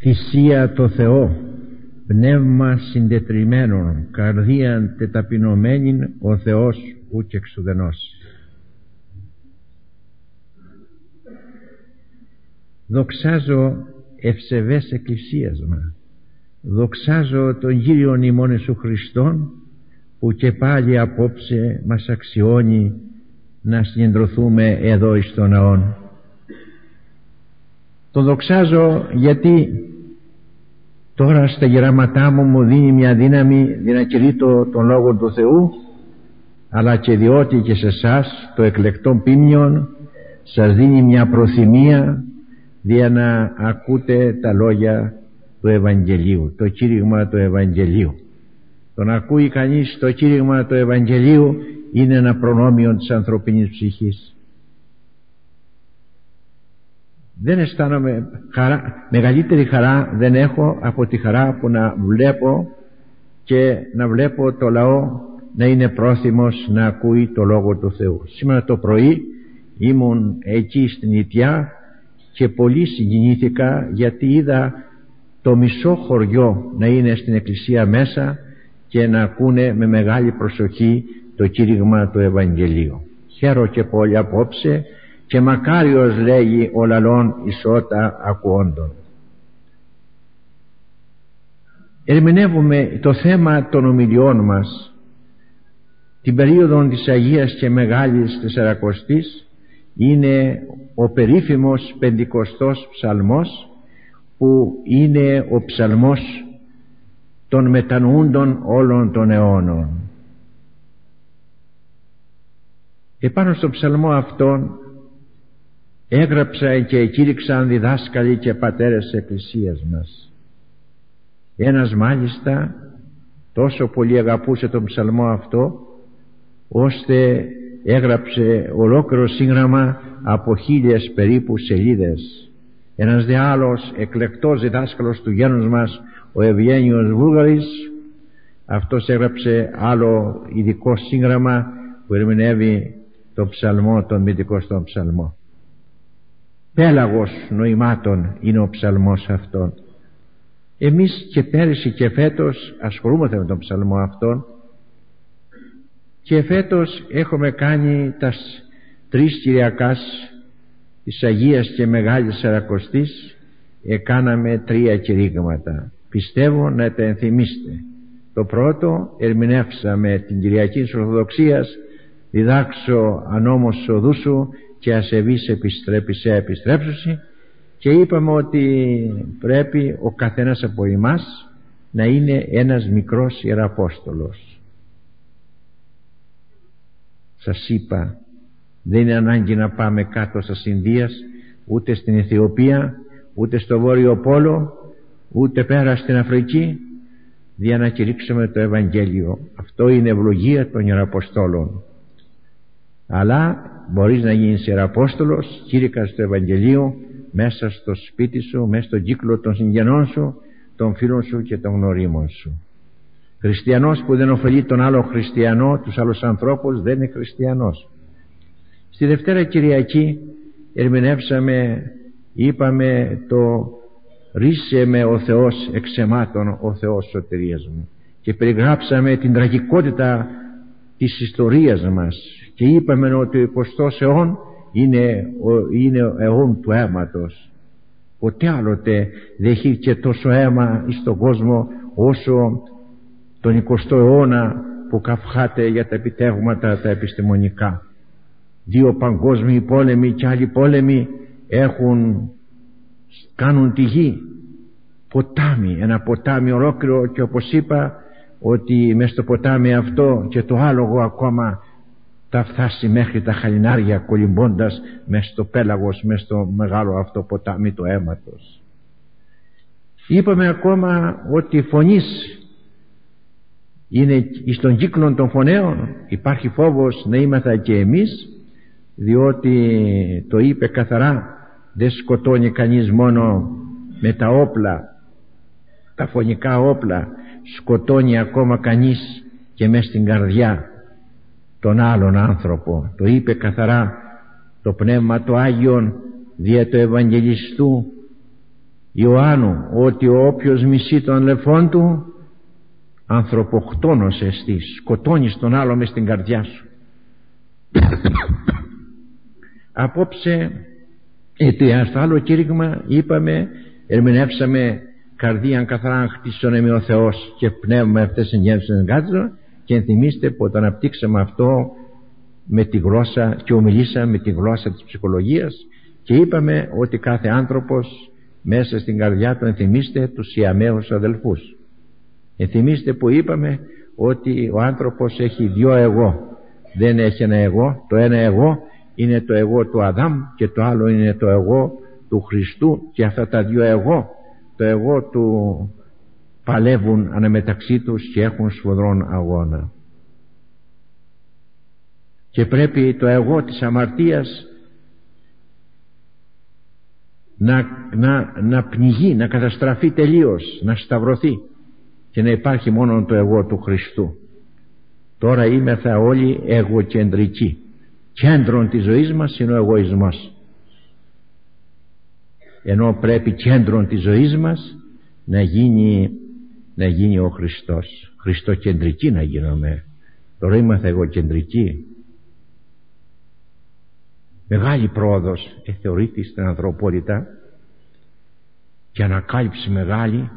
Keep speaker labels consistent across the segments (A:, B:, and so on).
A: θυσία το Θεό, πνεύμα συντετριμένον, καρδίαν τεταπεινωμένην, ο Θεός ουκ εξουδενός. Δοξάζω ευσεβές εκκλησίασμα, δοξάζω τον Κύριον ημών Ιησού Χριστόν, που και πάλι απόψε μας αξιώνει να συγκεντρωθούμε εδώ εις τον ναόν. Τον δοξάζω γιατί τώρα στα γεράματά μου δίνει μια δύναμη να κηρύττω τον Λόγο του Θεού, αλλά και διότι και σε εσάς το εκλεκτό πίμνιον σας δίνει μια προθυμία για να ακούτε τα λόγια του Ευαγγελίου, το κήρυγμα του Ευαγγελίου. Το να ακούει κανείς το κήρυγμα του Ευαγγελίου είναι ένα προνόμιο της ανθρωπίνης ψυχής. Δεν αισθάνομαι μεγαλύτερη χαρά δεν έχω από τη χαρά που να βλέπω το λαό να είναι πρόθυμος να ακούει το Λόγο του Θεού. Σήμερα το πρωί ήμουν εκεί στην Ιτιά και πολύ συγκινήθηκα γιατί είδα το μισό χωριό να είναι στην εκκλησία μέσα και να ακούνε με μεγάλη προσοχή το κήρυγμα του Ευαγγελίου. Χαίρο και πολύ απόψε και μακάριος λέγει ο λαλών ισότα ακουόντων. Ερμηνεύουμε το θέμα των ομιλιών μας την περίοδο της Αγίας και Μεγάλης Τεσσαρακοστής. Είναι ο περίφημος Πεντηκοστός Ψαλμός, που είναι ο ψαλμός των μετανοούντων όλων των αιώνων. Επάνω στον ψαλμό αυτόν έγραψα και κήρυξαν διδάσκαλοι και πατέρες της Εκκλησίας μας. Ένας μάλιστα τόσο πολύ αγαπούσε τον ψαλμό αυτό, ώστε έγραψε ολόκληρο σύγγραμμα από 1000 περίπου σελίδες. Ένας δε άλλος εκλεκτός διδάσκαλος του γένους μας, ο Ευγένιος Βούλγαρης, αυτός έγραψε άλλο ειδικό σύγγραμμα που ερμηνεύει το ψαλμό, τον Πεντηκοστό ψαλμό. Πέλαγος νοημάτων είναι ο ψαλμός αυτόν. Εμείς και πέρυσι και φέτος ασχολούμαστε με τον ψαλμό αυτόν, και φέτος έχουμε κάνει τα 3 Κυριακάς της Αγίας και Μεγάλης Τεσσαρακοστής. Κάναμε 3 κηρύγματα. Πιστεύω να τα ενθυμίστε. Το πρώτο ερμηνεύσαμε την Κυριακή της Ορθοδοξίας, διδάξω ανόμως οδού σου και ασεβής επιστρέψει επιστρέψωση, και είπαμε ότι πρέπει ο καθένας από εμάς να είναι ένας μικρός Ιεραπόστολος. Σας είπα, δεν είναι ανάγκη να πάμε κάτω στα Ινδίας, ούτε στην Αιθιοπία, ούτε στο Βόρειο Πόλο, ούτε πέρα στην Αφρική, για να κηρύξουμε το Ευαγγέλιο. Αυτό είναι ευλογία των Ιεραποστόλων. Αλλά μπορείς να γίνεις Ιεραπόστολος κήρυκας του Ευαγγελίου μέσα στο σπίτι σου, μέσα στον κύκλο των συγγενών σου, των φίλων σου και των γνωρίμων σου. Χριστιανός που δεν ωφελεί τον άλλο χριστιανό, τους άλλους ανθρώπους, δεν είναι χριστιανός. Στη Δευτέρα Κυριακή ερμηνεύσαμε, είπαμε το «Ρίσε με ο Θεός εξαιμάτων, ο Θεός σωτηρίας μου», και περιγράψαμε την τραγικότητα της ιστορίας μας και είπαμε ότι ο 20ος αιών είναι ο αιών του αίματος. Ποτέ άλλοτε δεν είχε τόσο αίμα στον κόσμο όσο τον 20ο αιώνα που καυχάται για τα επιτεύγματα τα επιστημονικά. 2 παγκόσμιοι πόλεμοι και άλλοι πόλεμοι κάνουν τη γη ποτάμι, ένα ποτάμι ολόκληρο, και όπως είπα ότι μες στο ποτάμι αυτό και το άλογο ακόμα θα φτάσει μέχρι τα χαλινάρια, κολυμπώντας μες στο πέλαγος, μες στο μεγάλο αυτό ποτάμι του αίματος. Είπαμε ακόμα ότι η φωνής είναι στον κύκλο των φωνέων. Υπάρχει φόβος να είμαστε και εμείς, διότι το είπε καθαρά, δεν σκοτώνει κανείς μόνο με τα όπλα, τα φωνικά όπλα, σκοτώνει ακόμα κανείς και μες στην καρδιά τον άλλον άνθρωπο. Το είπε καθαρά το Πνεύμα το Άγιον δια του Ευαγγελιστού Ιωάννου ότι όποιος μισεί τον αδελφόν του ανθρωποκτόνος εστί, σκοτώνεις τον άλλο μες στην καρδιά σου. Απόψε στο άλλο κήρυγμα είπαμε, ερμηνεύσαμε καρδίαν καθαράν χτίσωνε ο Θεός και πνεύμα αυτές εγγένουσαν εγκάτω, και ενθυμίστε που όταν αναπτύξαμε αυτό με τη γλώσσα και ομιλήσαμε με τη γλώσσα της ψυχολογίας και είπαμε ότι κάθε άνθρωπος μέσα στην καρδιά του, ενθυμίστε τους Ιαμαίους αδελφούς, ενθυμίστε που είπαμε ότι ο άνθρωπος έχει δύο εγώ, δεν έχει ένα εγώ. Το ένα εγώ είναι το εγώ του Αδάμ και το άλλο είναι το εγώ του Χριστού, και αυτά τα δύο εγώ, το εγώ του παλεύουν αναμεταξύ τους και έχουν σφοδρόν αγώνα. Και πρέπει το εγώ της αμαρτίας να πνιγεί, να καταστραφεί τελείως, να σταυρωθεί και να υπάρχει μόνο το εγώ του Χριστού. Τώρα είμεθα όλοι εγωκεντρικοί. Κέντρον της ζωής μας είναι ο εγωισμός, ενώ πρέπει κέντρον της ζωής μας να γίνει ο Χριστός. Χριστοκεντρικοί να γίνομαι. Τώρα είμαστε εγωκεντρικοί. Μεγάλη πρόοδος θεωρείται στην ανθρωπότητα και ανακάλυψη μεγάλη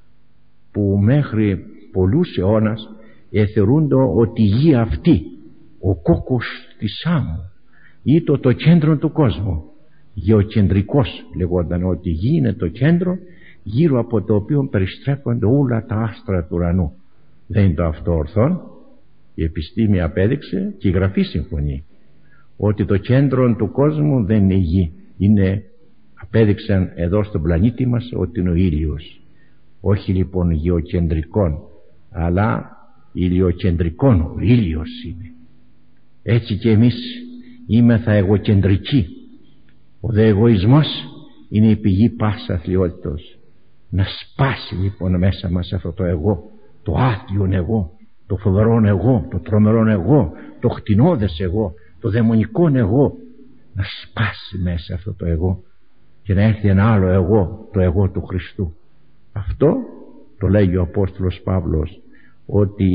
A: που μέχρι πολλούς αιώνας θεωρούνται ότι η γη αυτή, ο κόκκος της άμμου, ή το κέντρο του κόσμου, γεωκεντρικός λεγόταν, ότι η γη είναι το κέντρο γύρω από το οποίο περιστρέφονται όλα τα άστρα του ουρανού. Δεν είναι το αυτό ορθόν. Η επιστήμη απέδειξε και η Γραφή συμφωνεί ότι το κέντρο του κόσμου δεν είναι η γη, απέδειξαν εδώ στον πλανήτη μας ότι είναι ο ήλιος. Όχι λοιπόν γεωκεντρικών, αλλά ηλιοκεντρικών. Ο ήλιος είναι. Έτσι και εμείς είμεθα εγωκεντρικοί. Ο δε εγωισμός είναι η πηγή πάσης αθλιότητος. Να σπάσει λοιπόν μέσα μας αυτό το εγώ, το άθλιον εγώ, το φοβερόν εγώ, το τρομερόν εγώ, το χτινώδες εγώ, το δαιμονικό εγώ, να σπάσει μέσα αυτό το εγώ και να έρθει ένα άλλο εγώ, το εγώ του Χριστού. Αυτό το λέγει ο Απόστολος Παύλος, ότι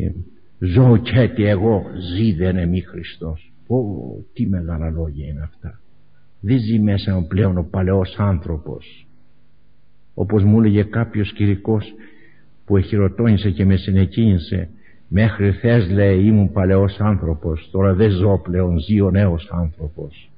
A: ζω και τι εγώ, ζει δεν εμεί Χριστός. Τι μεγάλα λόγια είναι αυτά. Δεν ζει μέσα μου πλέον ο παλαιός άνθρωπος, όπως μου έλεγε κάποιος κηρυκός που εχειροτώνησε και με συνεκίνησε. Μέχρι χθες, λέει, ήμουν παλαιός άνθρωπος, τώρα δεν ζω πλέον, ζει ο νέος άνθρωπος.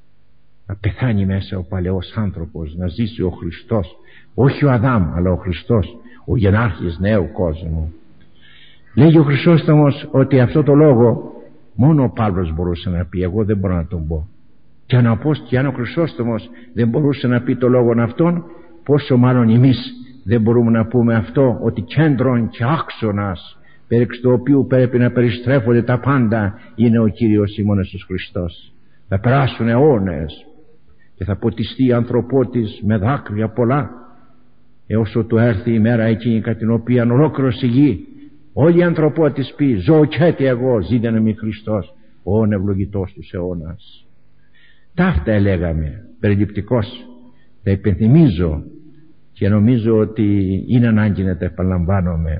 A: Να πεθάνει μέσα ο παλαιός άνθρωπος, να ζήσει ο Χριστός, όχι ο Αδάμ αλλά ο Χριστός, ο γενάρχης νέου κόσμου. Λέγει ο Χρυσόστομος ότι αυτό το λόγο μόνο ο Παύλος μπορούσε να πει, εγώ δεν μπορώ να τον πω. Και αν ο Χρυσόστομος δεν μπορούσε να πει το λόγο αυτόν, πόσο μάλλον εμείς δεν μπορούμε να πούμε αυτό, ότι κέντρον και άξονας περί του οποίου πρέπει να περιστρέφονται τα πάντα είναι ο Κύριος ημών Ιησούς Χριστός. Θα περάσουν αιώνες και θα ποτιστεί η ανθρωπότης με δάκρυα πολλά, έως ότου έρθει η μέρα εκείνη κατά την οποία ολόκληρος η γη, όλη η ανθρωπότης πει, ζω και τι εγώ, ζήτεν εμεί Χριστός, ο ευλογητός τους αιώνας. Ταύτα έλεγαμε περιληπτικώς. Τα υπενθυμίζω και νομίζω ότι είναι ανάγκη να τα επαναλαμβάνομαι.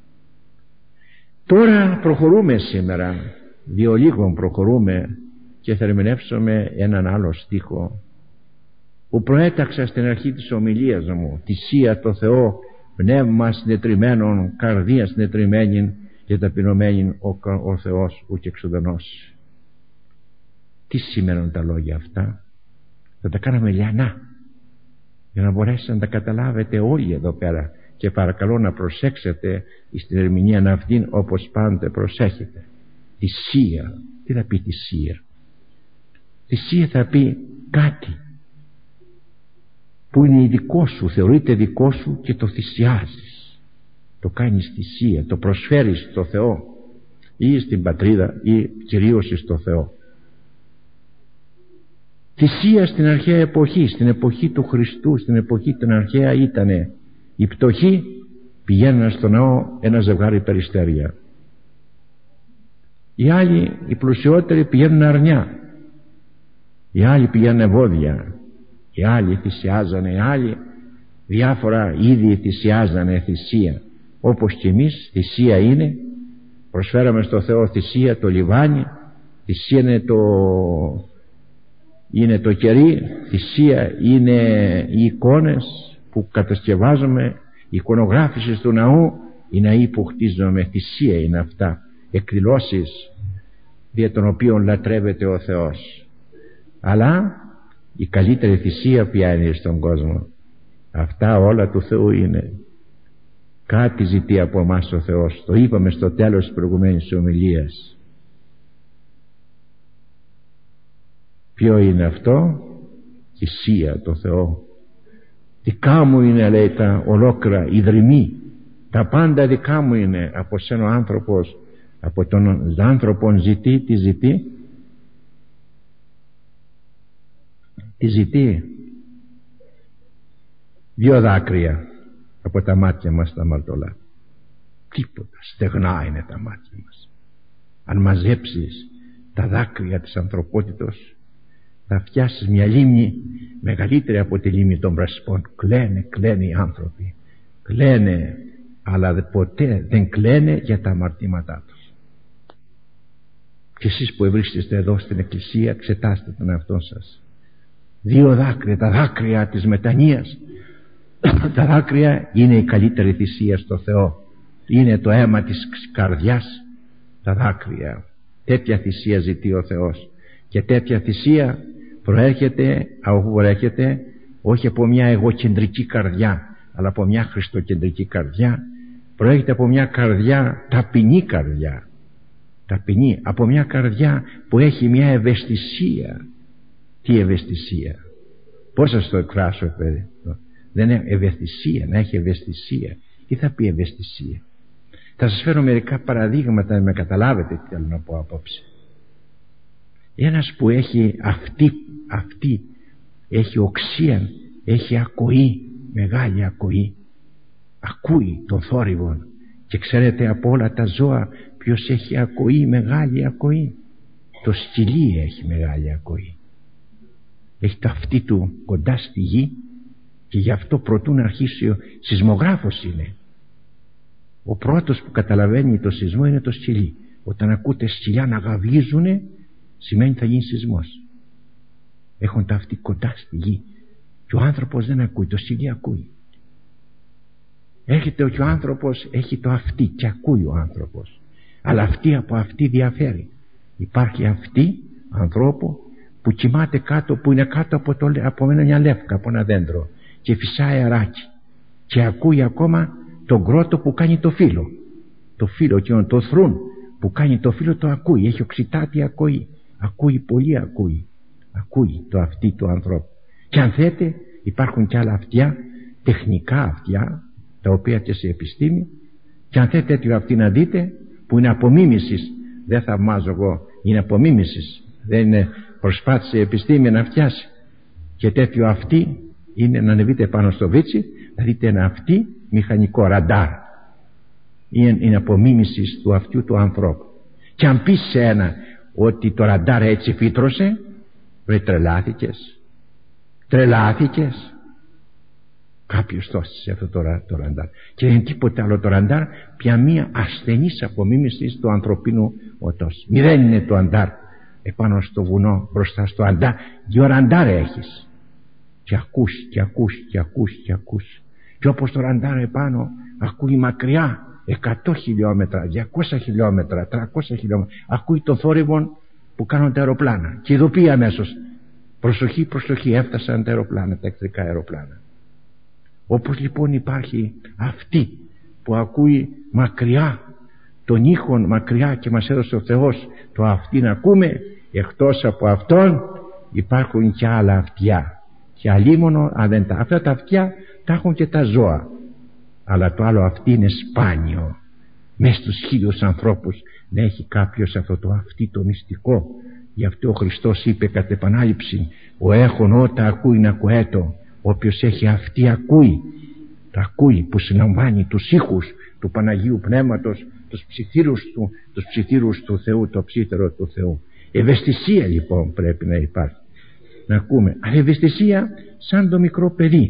A: Τώρα προχωρούμε σήμερα, διολίγων προχωρούμε, και θα ερμηνεύσουμε έναν άλλο στίχο που προέταξα στην αρχή της ομιλίας μου. Θυσία το Θεό, πνεύμα συνετριμμένον, καρδία συνετριμμένη και ταπεινωμένη ο Θεός ουκ εξουδενός. Τι σημαίνουν τα λόγια αυτά? Θα τα κάναμε λιανά για να μπορέσετε να τα καταλάβετε όλοι εδώ πέρα, και παρακαλώ να προσέξετε στην ερμηνεία αυτήν όπως πάντοτε προσέχετε. Θυσία, τι θα πει θυσία? Θυσία θα πει κάτι που είναι δικό σου, θεωρείται δικό σου και το θυσιάζεις, το κάνεις θυσία, το προσφέρεις στο Θεό ή στην πατρίδα ή κυρίως στο Θεό. Θυσία στην αρχαία εποχή, στην εποχή του Χριστού, στην εποχή την αρχαία, ήτανε οι πτωχοί πηγαίνουν στο ναό ένα ζευγάρι περιστέρια, οι άλλοι οι πλουσιότεροι πηγαίνουν αρνιά, οι άλλοι πηγαίνουν βόδια, οι άλλοι θυσιάζανε, οι άλλοι διάφορα είδη θυσιάζανε θυσία, όπως και εμείς. Θυσία είναι, προσφέραμε στο Θεό θυσία το λιβάνι, θυσία είναι το κερί, θυσία είναι οι εικόνες που κατασκευάζουμε, η εικονογράφηση του ναού, οι ναοί που χτίζουμε, θυσία είναι αυτά, εκδηλώσεις δια των οποίων λατρεύεται ο Θεός. Αλλά η καλύτερη θυσία ποια είναι στον κόσμο? Αυτά όλα του Θεού είναι. Κάτι ζητεί από εμάς ο Θεός. Το είπαμε στο τέλος της προηγουμένης ομιλίας. Ποιο είναι αυτό? Θυσία το Θεό. Δικά μου είναι, λέει, τα ολόκληρα ιδρυμή, τα πάντα δικά μου είναι. Από σένα ο άνθρωπος, από τον άνθρωπον ζητεί, τι ζητεί? Τι ζητεί? 2 δάκρυα από τα μάτια μας τα αμαρτωλά. Τίποτα, στεγνά είναι τα μάτια μας. Αν μαζέψεις τα δάκρυα της ανθρωπότητος, θα φτιάσεις μια λίμνη μεγαλύτερη από τη λίμνη των Πρασπών. Κλαίνε οι άνθρωποι, κλαίνε, αλλά ποτέ δεν κλαίνε για τα αμαρτήματά τους. Και εσείς που βρίσκεστε εδώ στην εκκλησία, εξετάστε τον εαυτό σας. 2 δάκρυα, τα δάκρυα της μετανοίας. Τα δάκρυα είναι η καλύτερη θυσία στο Θεό. Είναι το αίμα της καρδιάς. Τα δάκρυα, τέτοια θυσία ζητεί ο Θεός. Και τέτοια θυσία προέρχεται όχι από μια εγωκεντρική καρδιά, αλλά από μια χριστοκεντρική καρδιά. Προέρχεται από μια καρδιά, ταπεινή καρδιά, ταπεινή, από μια καρδιά που έχει μια ευαισθησία. Τι ευαισθησία? Πώς σας το εκφράσω, παιδί? Δεν είναι ευαισθησία, να έχει ευαισθησία. Τι θα πει ευαισθησία? Θα σας φέρω μερικά παραδείγματα να με καταλάβετε τι θέλω να πω απόψε. Ένας που έχει αυτή έχει οξία, έχει ακοή, μεγάλη ακοή, ακούει τον θόρυβο. Και ξέρετε από όλα τα ζώα ποιος έχει ακοή, μεγάλη ακοή? Το σκυλί έχει μεγάλη ακοή. Έχει το αυτί του κοντά στη γη, και γι' αυτό προτού να αρχίσει ο σεισμογράφος είναι. Ο πρώτος που καταλαβαίνει το σεισμό είναι το σκυλί. Όταν ακούτε σκυλιά να γαβγίζουνε, σημαίνει θα γίνει σεισμός. Έχουν τα αυτί κοντά στη γη. Και ο άνθρωπος δεν ακούει, το σκυλί ακούει. Έρχεται και ο άνθρωπος, έχει το αυτί και ακούει ο άνθρωπος. Αλλά αυτή από αυτή διαφέρει. Υπάρχει αυτή ανθρώπου που κοιμάται κάτω, που είναι κάτω από μια λεύκα, από ένα δέντρο, και φυσάει αεράκι και ακούει ακόμα τον κρότο που κάνει το φύλλο. Το φύλλο και το θρούν που κάνει το φύλλο το ακούει. Έχει οξυτάτη ακοή. Ακούει, πολύ ακούει. Ακούει το αυτί του ανθρώπου. Και αν θέτε, υπάρχουν και άλλα αυτιά, τεχνικά αυτιά, τα οποία και σε επιστήμη, και αν θέτε τέτοιο αυτί να δείτε, που είναι απομίμησης, δεν θαυμάζω εγώ, είναι απομίμησης, δεν είναι, προσπάθησε η επιστήμη να φτιάσει. Και τέτοιο αυτί είναι να ανεβείτε πάνω στο βίτσι, να δείτε ένα αυτί μηχανικό, ραντάρ. Είναι απομίμησης του αυτιού του ανθρώπου. Και αν πεις σε ένα ότι το ραντάρ έτσι φύτρωσε, βρε τρελάθηκες. Κάποιος τόσησε αυτό το ραντάρ. Και δεν είναι τίποτα άλλο το ραντάρ, πια μία ασθενής απομίμησης του ανθρωπίνου οτός. Μηδέν είναι το αντάρ επάνω στο βουνό, μπροστά στο αντάρ. 2 ραντάρ έχεις. Και ακούς. Και όπως το ραντάρ επάνω ακούει μακριά 100 χιλιόμετρα, 200 χιλιόμετρα, 300 χιλιόμετρα, ακούει το θόρυβο που κάνουν τα αεροπλάνα και ειδοποιεί αμέσως. Προσοχή, έφτασαν τα αεροπλάνα, τα εχθρικά αεροπλάνα. Όπως λοιπόν υπάρχει αυτή που ακούει μακριά τον ήχον, μακριά, και μας έδωσε ο Θεός το αυτή να ακούμε, εκτός από αυτόν υπάρχουν και άλλα αυτιά. Και αλίμονο, αυτά τα αυτιά τα έχουν και τα ζώα, αλλά το άλλο αυτή είναι σπάνιο. Μες στους 1000 ανθρώπους να έχει κάποιος αυτό το αυτή το μυστικό. Γι' αυτό ο Χριστός είπε κατ' επανάληψη, ο έχων ότα ακούει να ακουέτο. Όποιος έχει αυτή ακούει. Τα ακούει που συναμβάνει τους ήχους του Παναγίου Πνεύματος, τους ψιθύρους του Θεού, το ψίθερο του Θεού. Ευαισθησία λοιπόν πρέπει να υπάρχει, να ακούμε. Αλλά ευαισθησία σαν το μικρό παιδί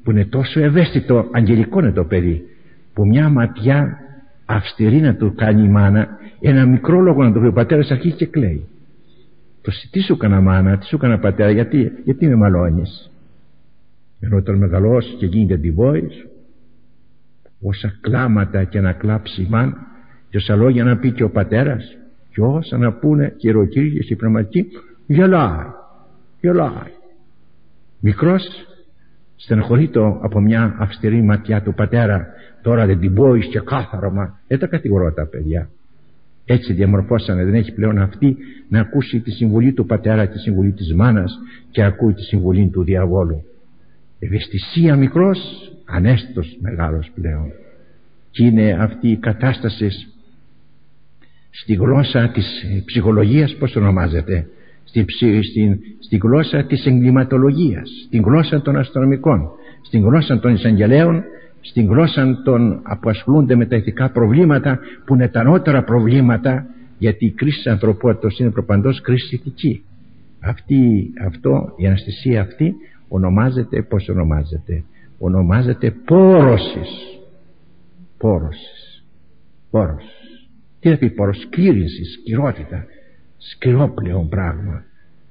A: που είναι τόσο ευαίσθητο, αγγελικό είναι το παιδί, που μια ματιά αυστηρή να του κάνει η μάνα, ένα μικρό λόγο να το πει ο πατέρας, αρχίζει και κλαίει. Τι σου έκανα μάνα, τι σου έκανα πατέρα, γιατί με μαλώνεις? Ενώ όταν μεγαλώσει και γίνεται διβόης, όσα κλάματα και να κλάψει η μάνα, και όσα λόγια να πει και ο πατέρας, και όσα να πούνε και οι ιεροκήρυκες και οι πνευματικοί, γελάει. Μικρός στενοχωρείται από μια αυστηρή ματιά του πατέρα. Τώρα δεν την πόεις και κάθαρωμα. Δεν τα κατηγορώ τα παιδιά. Έτσι διαμορφώσανε. Δεν έχει πλέον αυτή να ακούσει τη συμβουλή του πατέρα, τη συμβουλή της μάνας, και ακούει τη συμβουλή του διαβόλου. Ευαισθησία μικρός, ανέστητος μεγάλος πλέον. Και είναι αυτή η κατάσταση στη γλώσσα της ψυχολογίας, πώς ονομάζεται, στη γλώσσα της εγκληματολογίας, στην γλώσσα των αστυνομικών, στην γλώσσα των εισαγγελέων, στην γλώσσα των που ασχολούνται με τα ηθικά προβλήματα, που είναι τα ανώτερα προβλήματα, γιατί η κρίση της ανθρωπότητας είναι προπαντός κρίση ηθική. Η αναισθησία αυτή ονομάζεται, πώς ονομάζεται? Ονομάζεται πόρωσης. Τι θα πει πόρος? Σκλήρυνση, σκυρότητα, σκληρό πλέον πράγμα.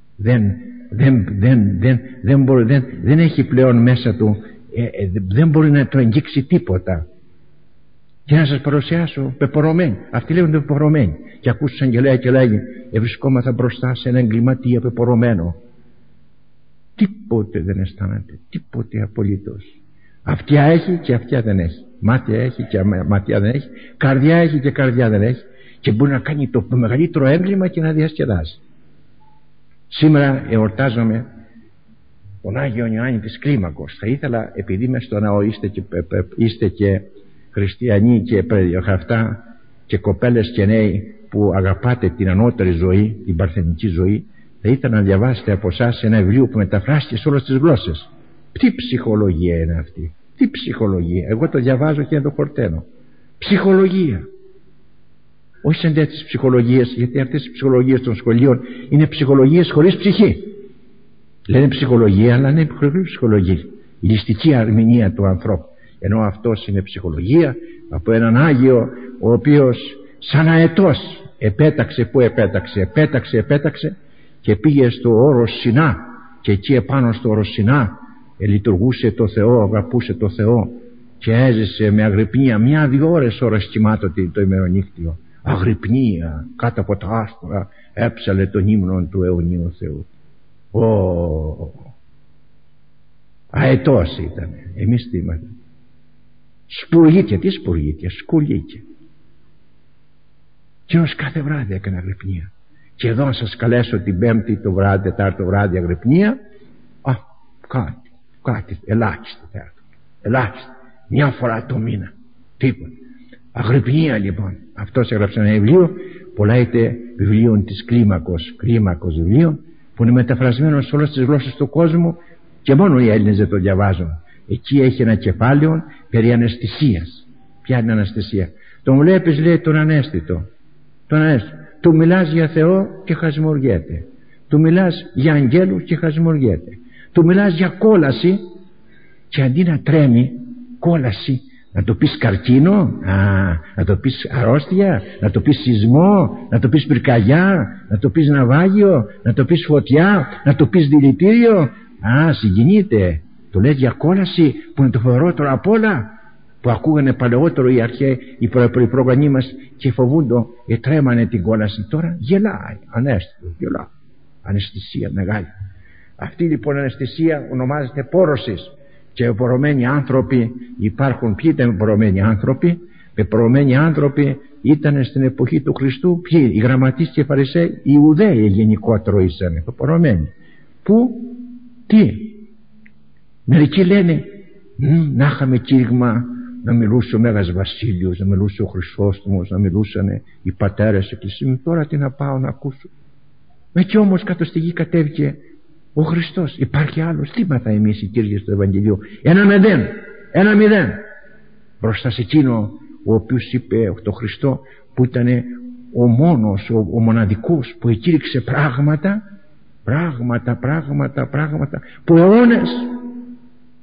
A: Δεν έχει πλέον μέσα του, δεν μπορεί να το εγγίξει τίποτα. Και να σας παρουσιάσω πεπορωμένοι. Αυτοί λέγονται πεπορωμένοι. Και ακούς τους αγγελέα και λέγει, βρισκόμαθα μπροστά σε ένα εγκληματία πεπορωμένο. Τίποτε δεν αισθάνεται, τίποτε απολύτως. Αυτιά έχει και αυτιά δεν έχει. Μάτια έχει και μάτια δεν έχει. Καρδιά έχει και καρδιά δεν έχει. Και μπορεί να κάνει το μεγαλύτερο έγκλημα και να διασκεδάσει. Σήμερα εορτάζομαι τον Άγιο Ιωάννη της Κλίμακος. Θα ήθελα, επειδή μες στο ναό είστε και χριστιανοί και αυτά και κοπέλες και νέοι που αγαπάτε την ανώτερη ζωή, την παρθενική ζωή, θα ήθελα να διαβάσετε από εσάς ένα βιβλίο που μεταφράστηκε σε όλες τις γλώσσες. Τι ψυχολογία είναι αυτή? Τι ψυχολογία? Εγώ το διαβάζω και το χορταίνω. Ψυχολογία. Όχι σαν τέτοιες ψυχολογίες, γιατί αυτές οι ψυχολογίες των σχολείων είναι ψυχολογίες χωρίς ψυχή. Λένε ψυχολογία, αλλά είναι χωρίς ψυχολογία. Η ληστική ερμηνεία του ανθρώπου. Ενώ αυτός είναι ψυχολογία από έναν Άγιο, ο οποίος σαν αετός επέταξε και πήγε στο όρος Σινά, και εκεί επάνω στο όρος Σινά λειτουργούσε το Θεό, αγαπούσε το Θεό και έζησε με αγρυπνία 1-2 ώρες κοιμάτωται το ημερονύχτιο. Αγρυπνία κάτω από τα άστρα έψαλε τον ύμνο του αιωνίου Θεού. Αετός ήταν. Εμείς τι είμαστε? Σπουργίτια. Τι σπουργίτια? Σκουλίκια. Και ως κάθε βράδυ έκανε αγρυπνία. Και εδώ να σας καλέσω την Πέμπτη το βράδυ, Τετάρτο βράδυ αγρυπνία. Κάτι ελάχιστη. Μια φορά το μήνα. Τίποτα. Αγρυπνία λοιπόν. Αυτός έγραψε ένα βιβλίο που λέγεται βιβλίο της Κλίμακος βιβλίο, που είναι μεταφρασμένο σε όλες τις γλώσσες του κόσμου και μόνο οι Έλληνες δεν το διαβάζουν. Εκεί έχει ένα κεφάλαιο περί αναισθησίας. Ποια είναι αναισθησία? Τον βλέπεις, λέει, τον ανέστητο. Του μιλάς για Θεό και χασμουριέται. Του μιλάς για αγγέλους και χασμουριέται. Του μιλάς για κόλαση και αντί να τρέμει, κόλαση, να το πεις καρκίνο, να το πεις αρρώστια, να το πεις σεισμό, να το πεις πυρκαγιά, να το πεις ναυάγιο, να το πεις φωτιά, να το πεις δηλητήριο. Συγκινείται. Το λέει για κόλαση που είναι το φοβερότερο απ' όλα, που ακούγανε παλαιότερο οι αρχαίοι, οι προγονείς μας και φοβούνται, τρέμανε την κόλαση. Τώρα γελάει, ανέστητο, γελάει. Αναισθησία μεγάλη. Αυτή λοιπόν η αναισθησία ονομάζεται πόρωσης. Και πεπορωμένοι άνθρωποι υπάρχουν. Ποιοι ήταν πεπορωμένοι άνθρωποι? Πεπορωμένοι άνθρωποι ήταν στην εποχή του Χριστού. Ποιοι? Οι γραμματείς και οι Φαρισαίοι, οι Ιουδαίοι γενικότερο ήσαν πεπορωμένοι. Που τι? Μερικοί λένε να είχαμε κήρυγμα, να μιλούσε ο Μέγας Βασίλειος, να μιλούσε ο Χρυσόστομος, να μιλούσαν οι πατέρες της Εκκλησίας. Τώρα τι να πάω να ακούσω? Κι όμως κάτω στη γη κατέβηκε ο Χριστός. Υπάρχει άλλος? Τι μάθα εμείς οι κήρυκες του Ευαγγελίου? 1-0 μπροστά σε εκείνο ο οποίος είπε το Χριστό, που ήταν ο μόνος, ο μοναδικός που εκήρυξε πράγματα που αιώνες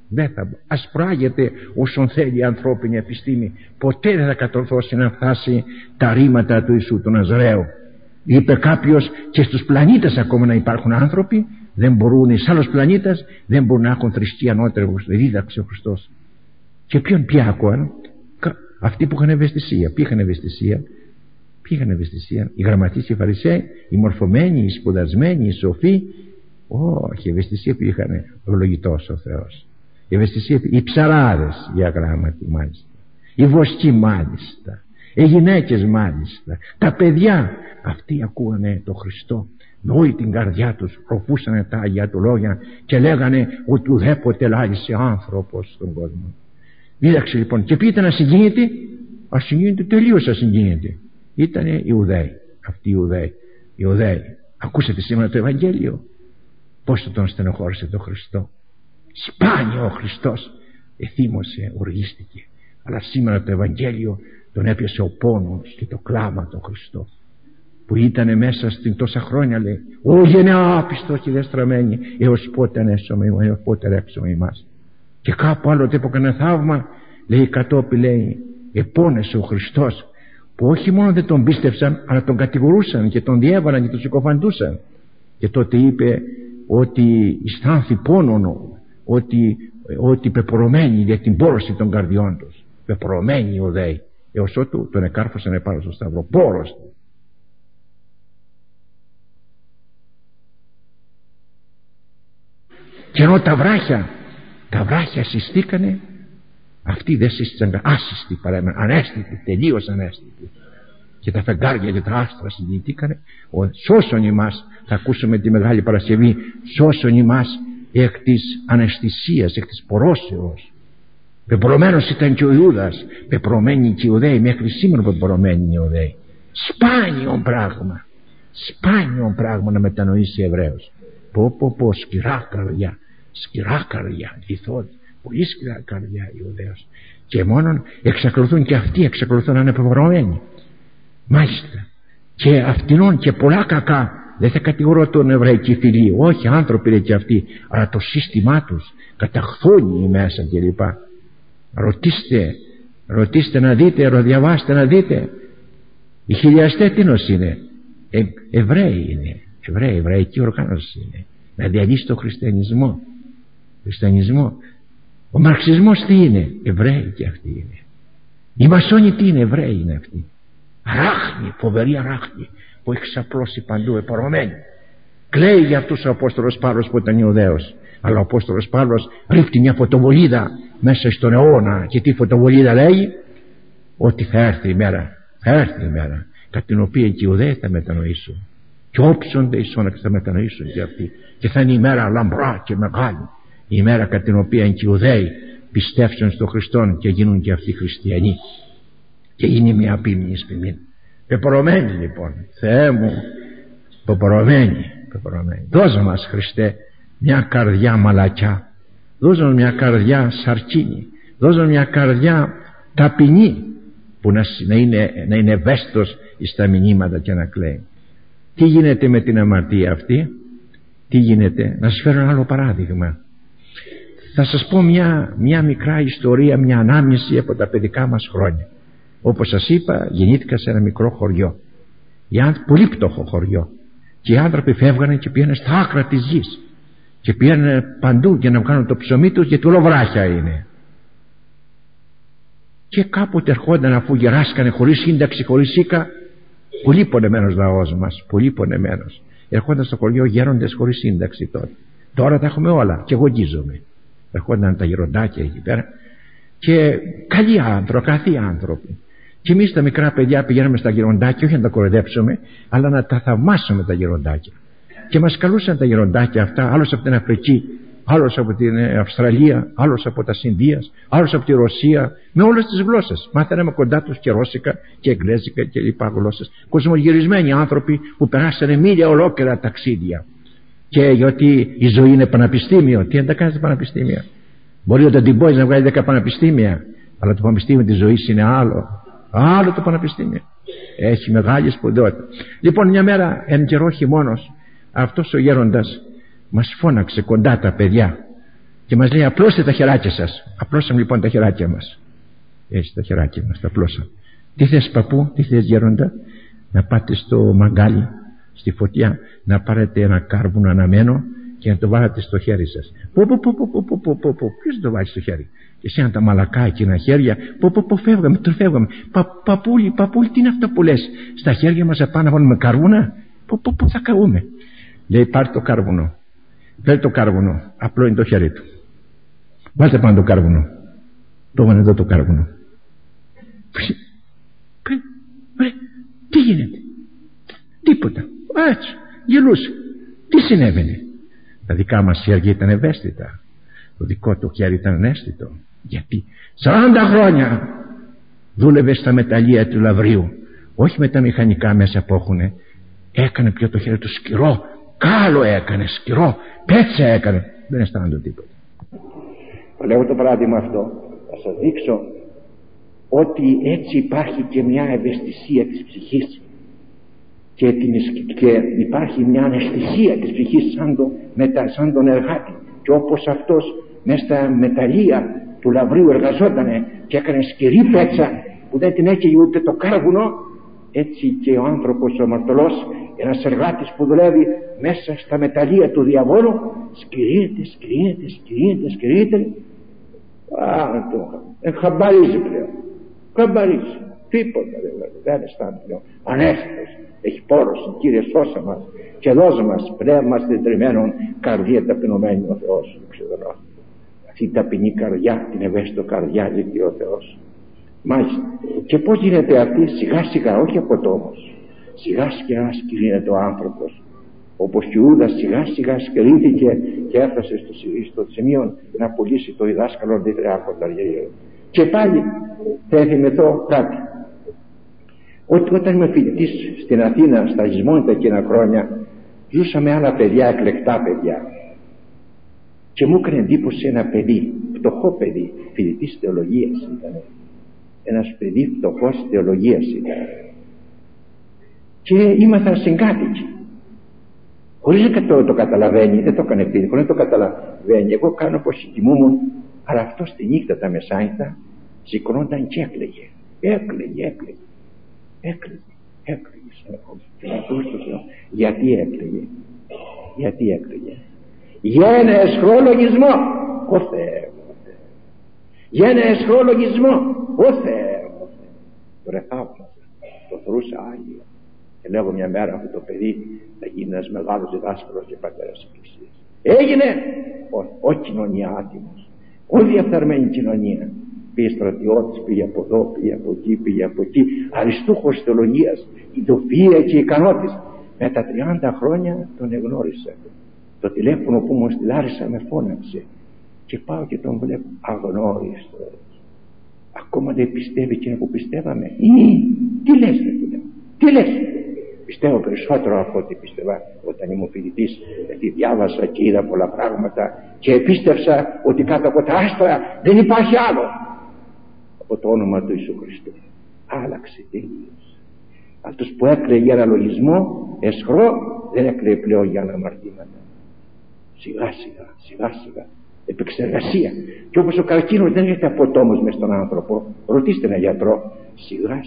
A: Δεν θα ασπράγεται όσον θέλει η ανθρώπινη επιστήμη. Ποτέ δεν θα κατορθώσει να φτάσει τα ρήματα του Ιησού του Ναζαραίου. Είπε κάποιος, και στους πλανήτες ακόμα να υπάρχουν άνθρωποι, δεν μπορούν, σε άλλους πλανήτες δεν μπορούν να έχουν θρησκεία ανώτερη, δίδαξε ο Χριστός. Και ποιον πια ακούαν? Αυτοί που είχαν ευαισθησία. Ποιοι είχαν ευαισθησία? Οι γραμματείς, οι φαρισαίοι, οι μορφωμένοι, οι σπουδασμένοι, οι σοφοί? Όχι, η ευαισθησία που είχαν, ευλογητός ο Θεός. Η ευαισθησία, οι ψαράδες, οι αγράμματοι μάλιστα, οι βοσκοί μάλιστα, οι γυναίκες μάλιστα, τα παιδιά, αυτοί ακούανε τον Χριστό με όλη την καρδιά τους, προφούσανε τα Άγια του λόγια και λέγανε ότι ουδέποτε λάλησε άνθρωπος στον κόσμο. Δίδαξε λοιπόν, και ποιοι ήταν ασυγκίνητοι? Ασυγκίνητοι, τελείως ασυγκίνητοι ήταν οι Ιουδαίοι. Αυτοί οι Ιουδαίοι. Ακούσατε σήμερα το Ευαγγέλιο? Πόσο τον στενοχώρησε τον Χριστό. Σπάνιο ο Χριστός εθύμωσε, οργίστηκε. Αλλά σήμερα το Ευαγγέλιο τον έπιασε ο πόνος και το κλάμα τον Χριστό, που ήταν μέσα στην τόσα χρόνια, λέει, «Ω γενεά άπιστο και δε στραμμένη, έως πότε ανέσομαι, έως πότε ρέξομαι ημάς». Και κάπου άλλοτε που έκανε θαύμα, λέει, κατόπιν, λέει, επώνεσε ο Χριστός, που όχι μόνο δεν τον πίστευσαν, αλλά τον κατηγορούσαν και τον διέβαλαν και τον συκοφαντούσαν. Και τότε είπε ότι αισθάνθη πόνον, ότι πεπρωμένοι για την πόρωση των καρδιών τους, πεπρωμένοι οι Ιουδαίοι, έως ότου τον εκάρφωσαν επάνω στο σταυρό. Πόρος. Και ενώ τα βράχια συστήκανε, αυτοί δεν σύστησαν, άσυστοι παρέμεναν, ανέστητοι, τελείως ανέστητοι. Και τα φεγγάρια και τα άστρα συντηρηθήκανε. Σώσον ημάς, θα ακούσουμε τη Μεγάλη Παρασκευή, σώσον ημάς εκ της αναισθησίας, εκ της πορώσεως. Πεπρωμένος ήταν και ο Ιούδας, πεπρωμένοι και οι Ιουδαίοι, μέχρι σήμερα πεπρωμένοι οι Ιουδαίοι. Σπάνιο πράγμα να μετανοήσει Εβραίος. Πω, σκυρά καρδιά, λιθόδη, πολύ σκυρά καρδιά Ιουδαίος. Και μόνον εξακολουθούν και αυτοί, εξακολουθούν να είναι πεπρωμένοι. Μάλιστα. Και αυτινών και πολλά κακά. Δεν θα κατηγορώ τον εβραϊκή φυλή, όχι, άνθρωποι είναι και αυτοί, αλλά το σύστημά τους καταχθώνει μέσα κλπ. Ρωτήστε να δείτε, διαβάστε να δείτε. Οι χιλιαστές τίνος είναι? Εβραίοι είναι. Εβραϊκή οργάνωση είναι. Να διαλύσει το χριστιανισμό. Ο μαρξισμός τι είναι? Εβραίοι και αυτοί είναι. Οι μασόνοι τι είναι? Εβραίοι είναι αυτοί. Αράχνη, φοβερή αράχνη που έχει ξαπλώσει παντού, επαρωμένη. Κλαίει για αυτούς ο Απόστολος Παύλος που ήταν Ιουδαίος. Αλλά ο Απόστολος Παύλος ρίχνει μια φωτοβολίδα μέσα στον αιώνα. Και τι φωτοβολίδα λέει? Ότι θα έρθει η μέρα κατά την οποία και οι Ιουδαίοι θα μετανοήσουν. Και όψονται εις όνα και θα μετανοήσουν και αυτοί. Και θα είναι η μέρα λαμπρά και μεγάλη. Η μέρα κατά την οποία και οι Ιουδαίοι πιστεύσουν στον Χριστόν και γίνουν και αυτοί χριστιανοί. Και είναι μια απείμνη σπιμήν. Πεπρωμένοι λοιπόν, Θεέ μου, πεπρωμένοι. Δώσε μας, Χριστέ, μια καρδιά μαλακιά. Δώσε μας μια καρδιά σαρκίνη. Δώσε μας μια καρδιά ταπεινή, που να είναι ευαίσθητος στα μηνύματα και να κλαίει. Τι γίνεται με την αμαρτία αυτή? Τι γίνεται? Να σας φέρω ένα άλλο παράδειγμα. Θα σας πω μια μικρά ιστορία, μια ανάμνηση από τα παιδικά μας χρόνια. Όπως σας είπα, γεννήθηκα σε ένα μικρό χωριό, πολύ πτωχό χωριό, και οι άνθρωποι φεύγανε και πήγανε στα άκρα της γης και πήγανε παντού για να βγάλουν το ψωμί τους, γιατί όλο βράχια είναι. Και κάποτε ερχόνταν, αφού γεράσκανε χωρίς σύνταξη, χωρίς οίκα, πολύ πονεμένος λαός μας, πολύ πονεμένος. Ερχόνταν στο χωριό γέροντες χωρίς σύνταξη τότε. Τώρα τα έχουμε όλα και εγώ αγγίζομαι. Ερχόνταν τα γεροντάκια εκεί πέρα και καλοί άνθρωποι, καθοί άνθρωποι. Και εμείς τα μικρά παιδιά πηγαίναμε στα γεροντάκια, όχι να τα κοροϊδέψουμε, αλλά να τα θαυμάσουμε τα γεροντάκια. Και μας καλούσαν τα γεροντάκια αυτά, άλλος από την Αφρική, άλλος από την Αυστραλία, άλλος από τα Ινδίας, άλλος από τη Ρωσία, με όλες τις γλώσσες. Μάθαμε κοντά τους και ρώσικα και εγγλέζικα και λοιπά γλώσσες. Κοσμογυρισμένοι άνθρωποι που περάσανε μίλια ολόκληρα ταξίδια. Και γιατί η ζωή είναι πανεπιστήμιο, τι να τα κάνεις πανεπιστήμια? Μπορεί όταν την να βγάλει 10 πανεπιστήμια, αλλά το πανεπιστήμιο της ζωής είναι άλλο το πανεπιστήμιο. Έχει μεγάλη σπουδαιότητα. Λοιπόν, μια μέρα, εν καιρό χειμώνος, αυτός ο γέροντας μας φώναξε κοντά τα παιδιά και μας λέει απλώστε τα χεράκια σας. Απλώσαμε λοιπόν τα χεράκια μας. Έτσι τα χεράκια μας τα απλώσαμε. Τι θες παππού, τι θες γέροντα? Να πάτε στο μαγκάλι, στη φωτιά, να πάρετε ένα κάρβουνο αναμένο και να το βάλετε στο χέρι σας. Ποιος το βάλει στο χέρι? Και εσύ αν τα μαλακά εκείνα χέρια, φεύγαμε, φεύγαμε. Παππούλη, τι είναι αυτό που λες? Στα χέρια μας απάνω να βάλουμε καρβούνα? Θα καούμε. Λέει πάρει το κάρβουνο. Παίρνει το κάρβουνο, απλό είναι το χέρι του. Βάλτε πάνω το κάρβουνο. Το έβαλε εδώ το κάρβουνο. Τι γίνεται? Τίποτα. Έτσι, γελούσε. Τι συνέβαινε? Τα δικά μας χέρια ήταν ευαίσθητα. Το δικό του χέρι ήταν ανέστητο. Γιατί 40 χρόνια δούλευε στα μεταλλεία του Λαβρίου, όχι με τα μηχανικά μέσα που έχουνε. Έκανε πιο το χέρι του σκυρό, κάλο έκανε, σκυρό, πέτσα έκανε. Δεν αισθάνονται τίποτα.
B: Λέω το παράδειγμα αυτό, θα σας δείξω ότι έτσι υπάρχει και μια ευαισθησία της ψυχής και υπάρχει μια αναισθησία της ψυχής σαν τον εργάτη. Και όπως αυτός μέσα στα μεταλλεία του Λαβρίου εργαζότανε και έκανε σκυρή πέτσα που δεν την έκαιγε ούτε το κάρβουνο, έτσι και ο άνθρωπος ο αμαρτωλός, ένας εργάτης που δουλεύει μέσα στα μεταλλεία του διαβόλου, σκυρίεται. Χαμπαρίζει πλέον. Χαμπαρίζει. Τίποτα δεν αισθάνεται πλέον. Ανέστητος. Έχει πόρωση. Κύριε, σώσα μας και δώσε μας πνεύμα συντετριμμένον, καρδία ταπεινωμένη ο Θεός. Αυτή η ταπεινή καρδιά, την ευαίσθητο καρδιά λύτει ο Θεός. Μάλιστα. Και πώς γίνεται αυτή? Σιγά σιγά, όχι από το όμως. Σιγά σιγά σκυρίνεται ο άνθρωπος. Όπως και ο Ιούδας σιγά σιγά σκυρίνθηκε και έφτασε στο σημείο να πουλήσει το διδάσκαλο διτριάρχοντα. Και πάλι θα θυμηθώ κάτι. Ότι όταν είμαι φοιτητής στην Αθήνα στα γυσμόνιτα εκείνα χρόνια, ζούσαμε άλλα παιδιά, εκλεκτά παιδιά. Και μου έκανε εντύπωση ένα παιδί, φτωχό παιδί, φοιτητής θεολογίας ήταν. Ένας παιδί φτωχός θεολογίας ήταν. Και ήμασταν συγκάτοικοι. Χωρίς να το καταλαβαίνει, δεν το έκανε παιδί, χωρίς να το καταλαβαίνει. Εγώ κάνω πως κοιμούμουν, αλλά αυτό στη νύχτα τα μεσάνυχτα σηκωνόταν και έκλαιγε. Έκλαιγε. Γιατί έκλαιγε? Για ένα αισχρό λογισμό. Ο Θεέ μου. Για ένα αισχρό λογισμό. Ο Θεέ μου. Τώρα θαύμαζα. Το θεωρούσα άγιο. Και λέγω μια μέρα αυτό το παιδί θα γίνει ένας μεγάλος διδάσκαλος και πατέρας εκκλησίας. Έγινε. Όχι κοινωνία άτιμος. Όχι διαφθαρμένη κοινωνία. Πήγε στρατιώτης, πήγε από εδώ, πήγε από εκεί. Αριστούχος θεολογίας, ειδοφυΐα και ικανότης. Με τα 30 χρόνια τον εγνώρισα. Το τηλέφωνο που μου στείλαρισα με φώναξε. Και πάω και τον βλέπω αγνώριστος. Ακόμα δεν πιστεύει εκείνο που πιστεύαμε. Τι λες, τι λες? Πιστεύω περισσότερο από ό,τι πίστευα όταν ήμουν φοιτητής, γιατί διάβασα και είδα πολλά πράγματα και πίστευσα ότι κάτω από τα άστρα δεν υπάρχει άλλο από το όνομα του Ιησού Χριστού. Άλλαξε τελείως. Αυτός που έκλαιε για ένα λογισμό αισχρό δεν έκλαιε πλέον για αναμαρτήματα. Σιγά σιγά επεξεργασία. Και όπως ο καρκίνος δεν έρχεται από τόμος μες στον άνθρωπο, ρωτήστε έναν γιατρό, σιγά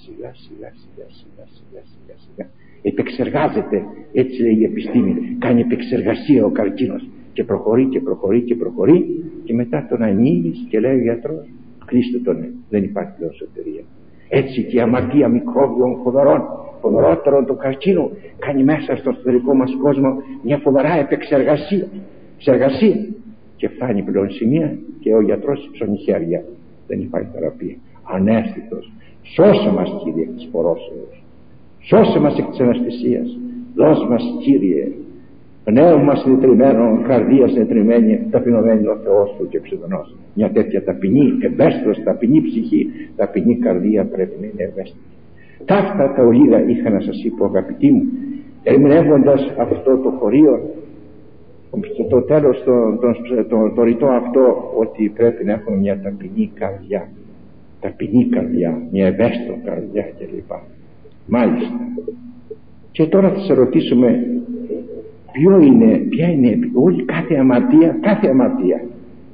B: επεξεργάζεται, έτσι λέει η επιστήμη, κάνει επεξεργασία ο καρκίνος και προχωρεί και μετά τον ανοίγεις και λέει ο γιατρός, κλείστε τον, δεν υπάρχει πλέον σωτηρία. Έτσι και η αμαρτία μικρόβιων φοβερότερων του καρκίνου κάνει μέσα στον εσωτερικό μας κόσμο μια φοβερά επεξεργασία και φτάνει πλέον σημεία και ο γιατρός ψώνει χέρια, δεν υπάρχει θεραπεία. Ανέστητος, σώσε μας Κύριε εκ της πορώσεως, σώσε μας εκ της αναισθησίας, δώσ' μας Κύριε πνεύμα συντετριμμένο, καρδία συντετριμένη, ταπεινωμένη ο Θεός του και ψευδονός. Μια τέτοια ταπεινή, ευαίσθητος, ταπεινή ψυχή, ταπεινή καρδία πρέπει να είναι ευαίσθητη. Ταύτα τα ολίγα είχα να σας πω, αγαπητοί μου, ερμηνεύοντας αυτό το χωρίο, στο τέλος το ρητό αυτό, ότι πρέπει να έχουμε μια ταπεινή καρδιά, μια ευαίσθητη καρδιά κλπ. Μάλιστα. Και τώρα θα σας ρωτήσουμε ποια είναι όλη κάθε αμαρτία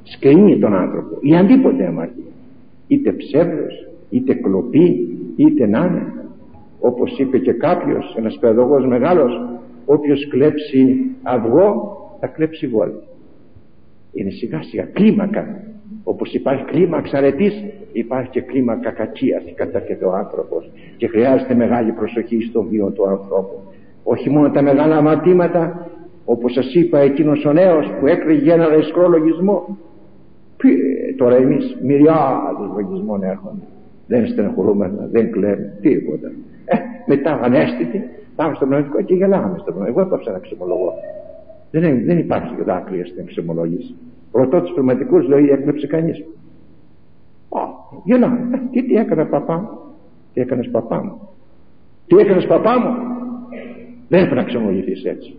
B: σκρίνει τον άνθρωπο, ή αντίποτε αμαρτία, είτε ψεύδος, είτε κλοπή, είτε να είναι. Όπως είπε και κάποιος, ένας παιδαγωγός μεγάλος, όποιος κλέψει αυγό θα κλέψει βόλιο. Είναι σιγά σιγά κλίμακα. Όπως υπάρχει κλίμακα αρετής, υπάρχει και κλίμακα κακίας, κατέρχεται ο άνθρωπος, και χρειάζεται μεγάλη προσοχή στο βίο του ανθρώπου. Όχι μόνο τα μεγάλα αμαρτήματα, όπως σας είπα, εκείνος ο νέος που έκρηγε ένα λαϊκό λογισμό. Τώρα εμείς μυριάδες λογισμών έρχονται, δεν στεναχωρούμε, δεν κλαίμε τίποτα. Μετά ανέστητοι πάμε στο πνευματικό και γελάμε στο πνευματικό. Εγώ έπαψα να ξεμολογώ. Δεν υπάρχει δάκρυα στην εξομολόγηση. Ρωτώ τους πνευματικούς, λέει, έκλεψε κανείς? Γελάμε. Τι έκανε παπά μου? Τι έκανες παπά μου? Τι έκανες παπά μου? Δεν έπρεπε να ξεμολογηθείς έτσι.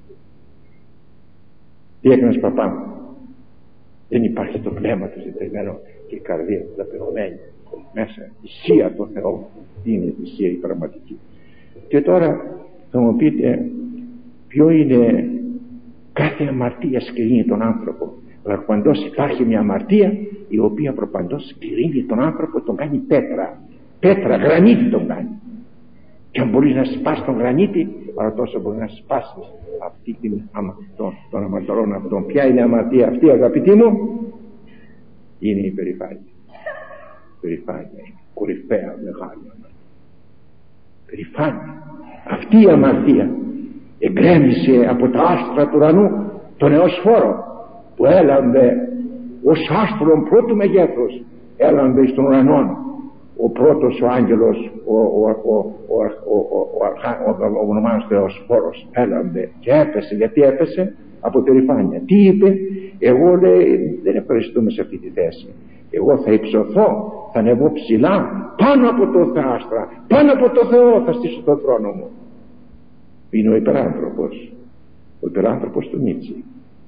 B: Τι έκανες παπά μου? Δεν υπάρχει το πνεύμα του συντριμμένο και η καρδία του ταπεινωμένη μέσα. Η θυσία του Θεού. Τι είναι η θυσία η πραγματική? Και τώρα θα μου πείτε, ποιο είναι? Κάθε αμαρτία σκληρύνει τον άνθρωπο. Προπαντός υπάρχει μια αμαρτία η οποία προπαντός σκληρύνει τον άνθρωπο, τον κάνει πέτρα, γρανίτη τον κάνει. Και αν μπορείς να σπάσεις τον γρανίτη, παρά τόσο μπορεί να σπάσεις αυτή τον αμαρτωλόν αυτόν. Ποια είναι η αμαρτία αυτή, αγαπητοί μου? Είναι η περηφάνεια. Περηφάνεια είναι κορυφαία μεγάλη αμαρτία. Περηφάνεια. Αυτή η αμαρτία εγκρέμισε από τα άστρα του ουρανού τον Εωσφόρο, που έλαμπε ως άστρον πρώτου μεγέθους, έλαμπε στον ουρανό ο πρώτος ο άγγελος, ο ονομάζεται Εωσφόρος, έλαμπε και έπεσε. Γιατί έπεσε? Από περηφάνεια. Τι είπε? Εγώ, λέει, δεν ευχαριστούμε σε αυτή τη θέση. Εγώ θα υψωθώ, θα ανεβώ ψηλά πάνω από το άστρα, πάνω από το Θεό θα στήσω τον θρόνο μου. Είναι ο υπεράνθρωπος, ο υπεράνθρωπος του Νίτσε.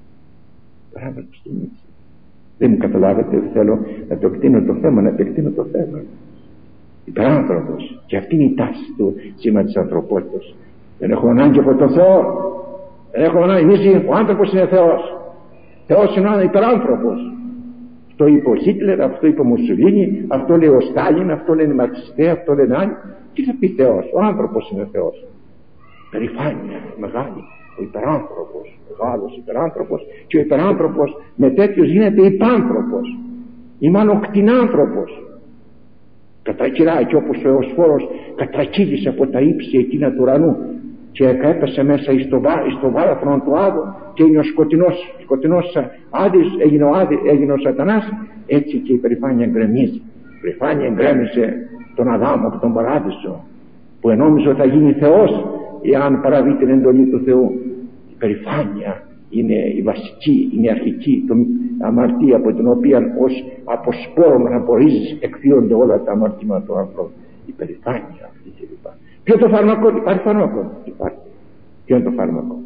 B: Δεν μου καταλάβετε, θέλω να το εκτείνω το θέμα, να επεκτείνω το θέμα. Υπεράνθρωπος. Και αυτή είναι η τάση του σήμερα της ανθρωπότητας. Δεν έχω ανάγκη από τον Θεό. Δεν έχω ανάγκη. Ο άνθρωπος είναι Θεός. Θεός είναι υπεράνθρωπος. Αυτό είπε ο Χίτλερ, αυτό είπε ο Μουσουλίνη, αυτό λέει ο Στάλιν, αυτό λένε οι Μαρξιστές, αυτό λένε άλλοι. Τι θα πει Θεός? Ο άνθρωπος είναι Θεός. Περηφάνεια μεγάλη. Ο υπεράνθρωπος, μεγάλος υπεράνθρωπος, και ο υπεράνθρωπος με τέτοιος γίνεται υπάνθρωπος ή μάλλον κτηνάνθρωπος. Κατρακυλάει, και όπως ο Εωσφόρος κατρακύλησε από τα ύψη εκείνα του ουρανού και έπεσε μέσα στο βάραθρο του Άδου και έγινε ο σκοτεινός Άδης, έγινε ο Σατανάς. Έτσι και η περηφάνεια γκρεμίζει. Η περηφάνεια γκρέμισε τον Αδάμ από τον παράδεισο, που ενόμιζε ότι θα γίνει Θεός εάν παραβεί την εντολή του Θεού. Η περηφάνεια είναι η βασική, είναι η αρχική αμαρτία, από την οποία ως αποσπόρων απορρίζεις εκθείονται όλα τα αμαρτήματα του ανθρώπου. Η περηφάνεια αυτή κλπ. Ποιο το φάρμακο? Υπάρχει φάρμακο? Υπάρχει. Ποιο είναι το φάρμακο?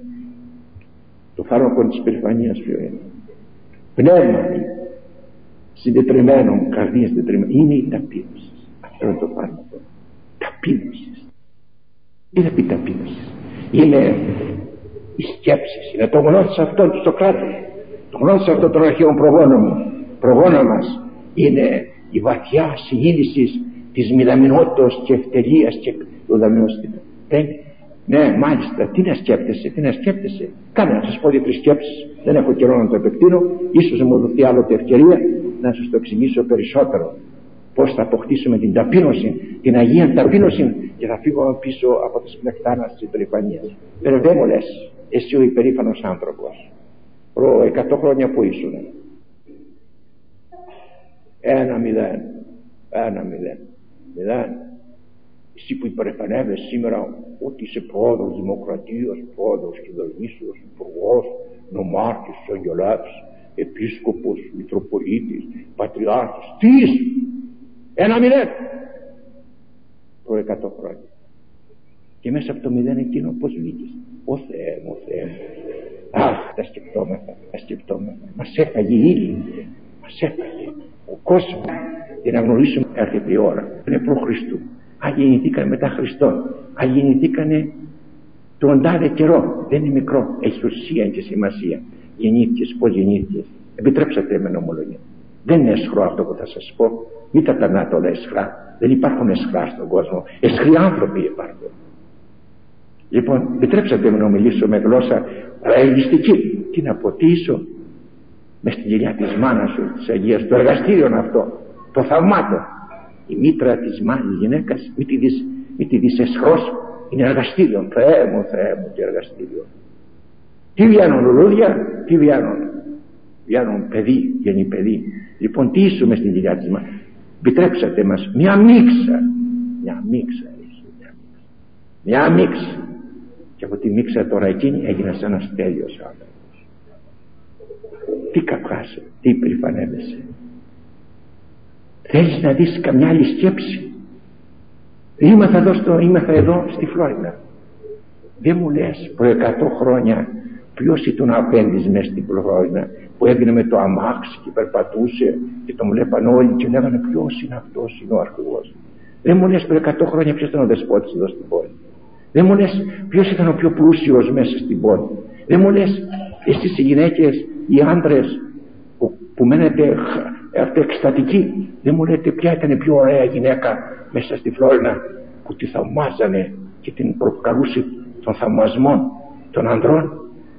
B: Το φάρμακο της περηφανίας ποιο είναι? Πνεύμα συντετριμμένο, καρδία συντετριμμένη, είναι η ταπείνωση. Αυτό είναι το φάρμακο. Ταπείνωση. Τι θα πει ταπείνωση? Είναι οι σκέψεις, είναι το γνώρισε αυτό του Σοκράτη, το γνώρισε αυτό των αρχαίων προγόνων μας. Είναι η βαθιά συνείδηση της μηδαμινότητας και ευτελείας και του δαμιώστηκα. Ναι, μάλιστα. Τι να σκέπτεσαι? Κάνε να σας πω 2-3 σκέψεις. Δεν έχω καιρό να το επεκτείνω. Ίσως μου δοθεί άλλοτε ευκαιρία να σας το εξηγήσω περισσότερο. Πώς θα αποκτήσουμε την ταπείνωση, την Αγία ταπείνωση, και θα φύγω πίσω από τις πλεκτάνας της υπερηφανίας. Δεν μου λες, εσύ ο υπερήφανος άνθρωπος, προ 100 χρόνια που ήσουν? 1-0. Εσύ που υπερηφανεύεσαι σήμερα ότι είσαι πρόεδρος δημοκρατίας, πρόεδρος κυβερνήσεως, υπουργός, νομάρχης, αγγελεύς, επίσκοπος, μητροπολίτης, πατριάρχης. Τι είσαι? 1-0 προ 100 χρόνια. Και μέσα από το 0 εκείνο πώς βγήκες? Ω Θεέ μου, Θεέ μου. Αχ, τα σκεπτόμεθα. Μας έφαγε η ύλη. Μας έφαγε ο κόσμος. Για να γνωρίσουμε έρχεται η ώρα. Είναι προ Χριστού. Αν γεννηθήκανε μετά Χριστόν, αν γεννηθήκανε τον τάδε καιρό, δεν είναι μικρό, έχει ουσία και σημασία. Γεννήθηκες, πώς γεννήθηκες? Επιτρέψατε με να ομολογήσω. Δεν είναι αισχρό αυτό που θα σας πω. Μην τα περνάτε όλα αισχρά. Δεν υπάρχουν αισχρά στον κόσμο. Αισχροί άνθρωποι υπάρχουν. Λοιπόν, επιτρέψατε με να μιλήσω με γλώσσα ρεαλιστική. Τι να πω, τι ίσο μες στην κοιλιά της μάνας σου, της Αγίας, το εργαστήριο αυτό, το θαυμάτο. Η μήτρα της μάνης γυναίκας, μη τη δεις αισχρός, είναι εργαστήριο. Θεέ μου, τι εργαστήριο. Τι βγαίνουν λουλούδια, τι βγαίνουν παιδί, βγαίνει παιδί. Λοιπόν, τι ίσο μες στην κοιλιά της μάνας. Επιτρέψατε μας μια μίξα. Και από τη μίξα τώρα εκείνη έγινας ένας τέλειος άνθρωπος. Τι καυχάσαι, τι υπερηφανεύεσαι. Θέλεις να δεις καμιά άλλη σκέψη? Ήμαθα εδώ στη Φλόρινα. Δεν μου λες προ 100 χρόνια ποιος ήταν απέντης μέσα στην Φλόρινα που έβγαινε με το αμάξι και περπατούσε και τον βλέπαν όλοι και λέγανε ποιος είναι αυτός, είναι ο αρχηγός. Δεν μου λες πριν 100 χρόνια ποιος ήταν ο δεσπότης εδώ στην πόλη. Δεν μου λες ποιος ήταν ο πιο πλούσιος μέσα στην πόλη. Δεν μου λες εσείς οι γυναίκες, οι άντρες που μένετε εκστατικοί, δεν μου λέτε ποια ήταν η πιο ωραία γυναίκα μέσα στη Φλόρινα που τη θαυμάζανε και την προκαλούσε των θαυμασμών των ανδρών.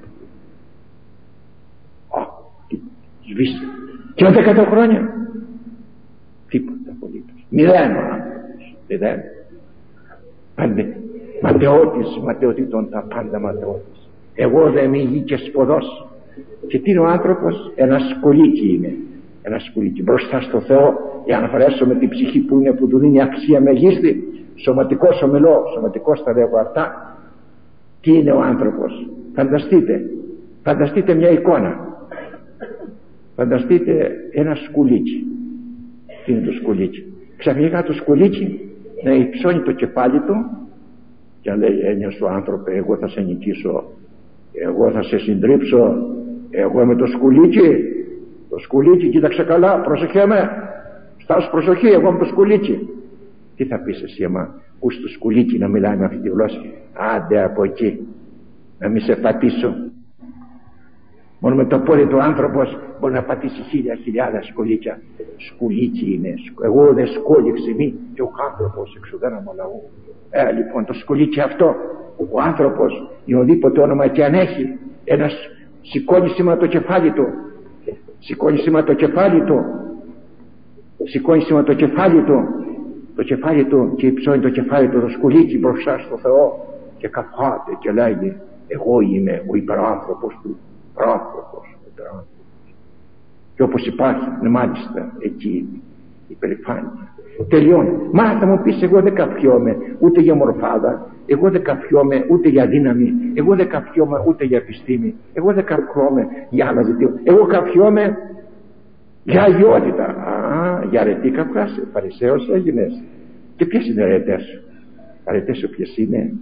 B: Σβήστε. Και μετά 100 χρόνια τίποτα απολύτως. Μηδέν ο άνθρωπος. Μηδέν. Πάντε ματαιότητων τα πάντα ματαιότητες. Εγώ δεν είμαι γη και σποδός. Και τι είναι ο άνθρωπος? Ένα σκολίκι είναι. Ένα σκολίκι μπροστά στο Θεό, για να φορέσω με την ψυχή που είναι, που του δίνει αξία μεγίστη. Σωματικός ομιλώ, σωματικός τα λέγω αυτά. Τι είναι ο άνθρωπος? Φανταστείτε μια εικόνα. Φανταστείτε ένα σκουλίκι. Τι είναι το σκουλίκι? Ξαφνικά το σκουλίκι να υψώνει το κεφάλι του και να λέει έννοια σου άνθρωπε, εγώ θα σε νικήσω, εγώ θα σε συντρίψω, εγώ είμαι το σκουλίκι. Το σκουλίκι, κοίταξε καλά, προσοχέ με, στάσου προσοχή, εγώ είμαι το σκουλίκι. Τι θα πεις εσύ άμα ακούς το σκουλίκι να μιλάει με αυτή τη γλώσσα? Άντε από εκεί, να μην σε πατήσω. Μόνο με το πόδι του άνθρωπος μπορεί να πατήσει 1000 σκουλίκια. Σκουλίκι είναι. Εγώ δεν σκόληξε μη και ο άνθρωπος εξουδένα μου λαού. Λοιπόν, το σκουλίκι αυτό, ο άνθρωπος, ή οδήποτε όνομα και αν έχει, ένας σηκώνει σήμερα το κεφάλι του. Σηκώνει σήμερα το κεφάλι του. Σηκώνει σήμερα το κεφάλι του. Το κεφάλι του και υψώνει το κεφάλι του, το σκουλίκι μπροστά στο Θεό και καφάται και λέγει εγώ είμαι ο υπεράνθρωπος του. Άνθρωπος. Και όπως υπάρχει, μάλιστα εκεί η υπερηφάνεια. Τελειώνει. Μα θα μου πεις, εγώ δεν καφιόμαι ούτε για μορφάδα, εγώ δεν καφιόμαι ούτε για δύναμη, εγώ δεν καφιόμαι ούτε για επιστήμη, εγώ δεν καφιόμαι για άλλα ζητήματα, εγώ καφιόμαι για αγιότητα. Για αρετή καφιάσαι, Φαρισαίος έγινες. Και ποιες είναι οι αρετές σου? Αρετές σου ποιες είναι?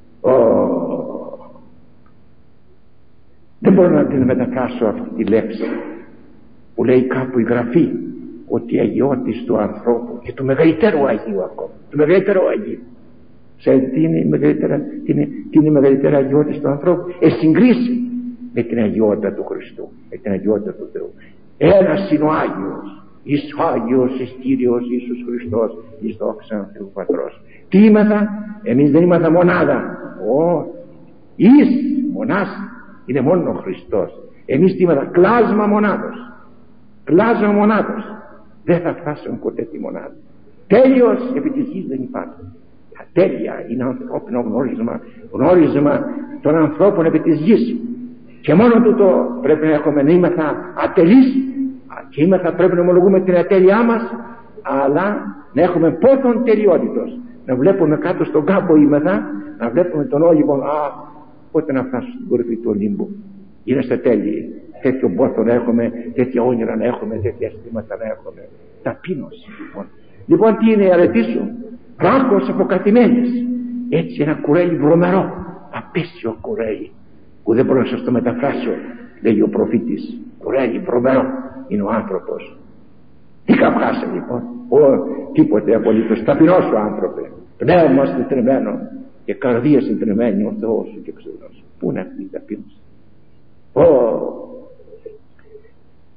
B: Δεν μπορώ να την μεταφράσω αυτή τη λέξη που λέει κάπου η Γραφή ότι η αγιότης του ανθρώπου και του μεγαλύτερου Αγίου ακόμα, του μεγαλύτερου Αγίου. Ξέρετε τι είναι η μεγαλύτερη αγιότης του ανθρώπου? Συγκρίσει με την αγιότητα του Χριστού, με την αγιότητα του Θεού. Ένας είναι ο Άγιος, εις ο Άγιος, εις Κύριος Ιησούς Χριστός, εις δόξα Θεού Πατρός. Τι ήμαθα? Εμείς δεν ήμαθα μονάδα. Εις μονάς είναι μόνο ο Χριστός. Εμείς τι είμαστε? Κλάσμα μονάδος. Δεν θα φτάσουν ποτέ τη μονάδα. Τέλειος επί της γης δεν υπάρχει. Τέλεια είναι ανθρώπινο γνώρισμα των ανθρώπων επί της γης. Και μόνο τούτο πρέπει να έχουμε, να είμαστε ατελείς και πρέπει να ομολογούμε την ατέλειά μας, αλλά να έχουμε πόθον τελειότητος. Να βλέπουμε κάτω στον κάμπο να βλέπουμε τον Όλυβο, πότε να φτάσω στην κορυφή του Ολύμπου. Είμαστε τέλειοι. Τέτοιο πόθο να έχουμε, τέτοια όνειρα να έχουμε, τέτοια αισθήματα να έχουμε. Ταπείνωση λοιπόν. Τι είναι η αρετή σου? Ράκος αποκατημένης. Έτσι ένα κουρέλι βρωμερό, απέσιο κουρέλι, που δεν μπορώ να σας το μεταφράσω, λέει ο προφήτης. Κουρέλι βρωμερό είναι ο άνθρωπος. Τι καυχάσαι λοιπόν? Τίποτε απολύτως. Ταπεινός ο άνθρωπε, πνεύμα συντριμμένο και καρδία συντριμμένη, ο Θεός σου και ξεδός. Πού είναι αυτή η ταπείνωση?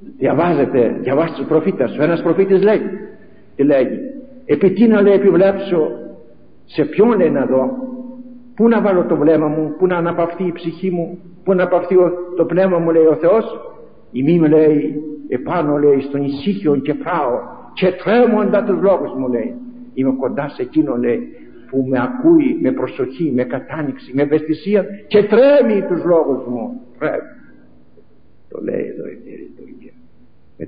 B: διαβάστε τους προφήτες. Ο ένας προφήτης λέει, τι λέγει, επί τι να λέει επιβλέψω, σε ποιον λέει να δω, πού να βάλω το βλέμμα μου, πού να αναπαυθεί η ψυχή μου, πού να αναπαυθεί το πνεύμα μου, λέει ο Θεός. Ημί μου λέει επάνω, λέει, στον ησύχιον και πάω και τρέμοντα τους λόγους μου, λέει. Είμαι κοντά σε εκείνο, λέει, που με ακούει με προσοχή, με κατάνοιξη, με ευαισθησία και τρέμει τους λόγους μου. Τρέμει. Το λέει εδώ η Ιερή Λειτουργία. Με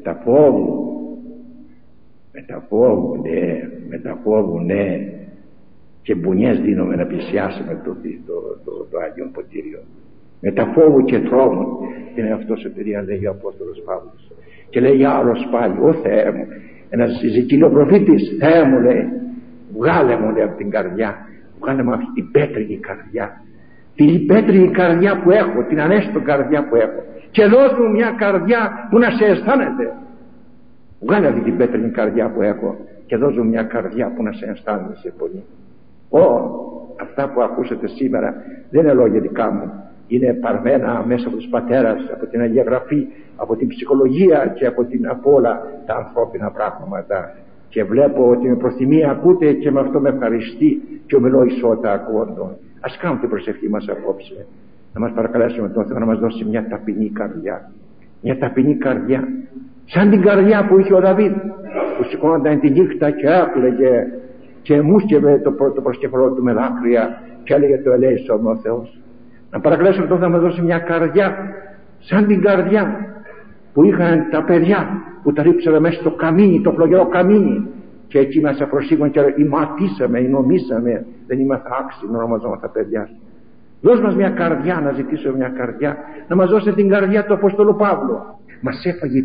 B: τα φόβου, ναι. Και μπουνιές δίνουμε να πλησιάσουμε το Άγιο Ποτήριο. Με τα φόβου και τρόμων. Είναι αυτό σωτηρία, λέει ο Απόστολος Παύλος. Και λέει άλλος πάλι, ο Θεέ μου, ένας ζητηλοπροφήτης, Θεέ μου, λέει, βγάλε μου, λέει, από την καρδιά, βγάλε μου αυτή την πέτρινη καρδιά, την πέτρινη καρδιά που έχω, την ανέστον καρδιά που έχω, και δώσ' μου μια καρδιά που να σε αισθάνεται. Βγάλε αυτή την πέτρινη καρδιά που έχω και δώσ' μου μια καρδιά που να σε αισθάνεσαι πολύ. Αυτά που ακούσατε σήμερα δεν είναι λόγια δικά μου, είναι παρμένα μέσα από τους πατέρας, από την Αγία Γραφή, από την ψυχολογία και από όλα τα ανθρώπινα πράγματα. Και βλέπω ότι με προθυμία ακούτε και με αυτό με ευχαριστεί και ομιλώ ισότα ακούοντων. Ας κάνουμε την προσευχή μας απόψε, να μας παρακαλέσουμε τον Θεό να μας δώσει μια ταπεινή καρδιά, μια ταπεινή καρδιά σαν την καρδιά που είχε ο Δαβίδ, που σηκώνονταν τη νύχτα και έκλαιγε και μουσκευε το προσκεφαλό του με δάκρυα και έλεγε το ελέησον ο Θεός. Να παρακαλέσουμε τον Θεό να μας δώσει μια καρδιά σαν την καρδιά που είχαν τα παιδιά που τα ρίψαμε μέσα στο καμίνι, το φλογερό καμίνι, και εκεί μας προσήγουν και ηματίσαμε, νομίσαμε, δεν είμαστε άξιοι να ονομαζόμαστε παιδιά. Δώσ' μας μια καρδιά, να ζητήσουμε μια καρδιά, να μας δώσει την καρδιά του Απόστολου Παύλου. Μας έφαγε η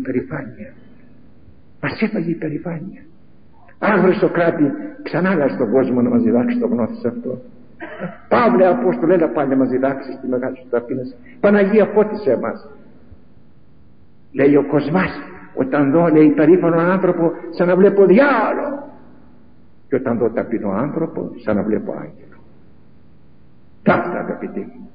B: περηφάνεια. Άγρε Σοκράτη, ξανά λες στον κόσμο να μας διδάξει το γνώθεις αυτό. Παύλε Απόστολε, έλα πάλι να μας διδάξεις τη μεγάλη σου ταπείνωση. Παναγία, φώτισέ μας. Λέει ο Κοσμάς, όταν δω, λέει, περήφανο άνθρωπο, σαν να βλέπω διάολο, και όταν δω ταπεινό άνθρωπο, σαν να βλέπω άγγελο. Ταύτα, αγαπητοί μου.